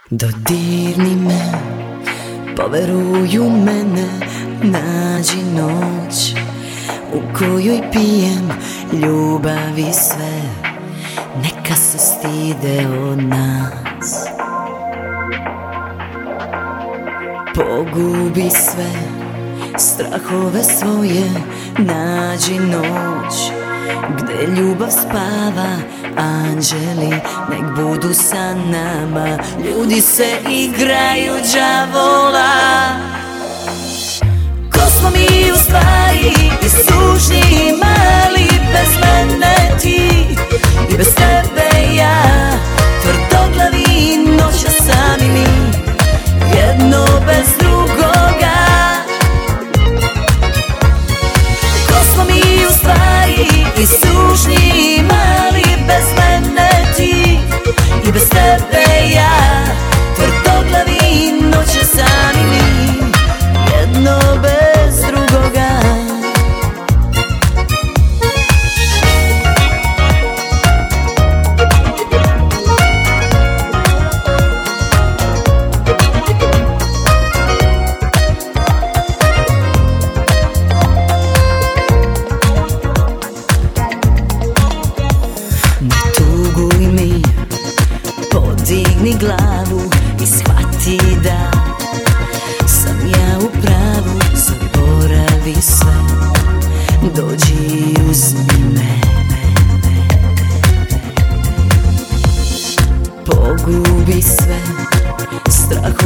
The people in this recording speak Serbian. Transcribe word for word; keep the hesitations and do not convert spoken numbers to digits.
Dodirni me, poveruj u mene, nađi noć u kojoj pijem ljubavi sve, neka se stide od nas. Pogubi sve strahove svoje, nađi noć gde ljubav spava, anđeli nek budu sa nama, ljudi se igraju đavola. Ko smo mi u stvari, i sužnji i mali, bez mene ti i bez tebe ja, tvrdoglavi noća sami mi, jedno bez drugoga. Ko smo mi u stvari, i sužnji i mali, bez mene ti i bez tebe ja, tvrdoglavi noća sami mi, jedno bez drugoga. Digni glavu i shvati da sam ja u pravu, zaboravi sve, dođi i uzmi me. Pogubi sve strahove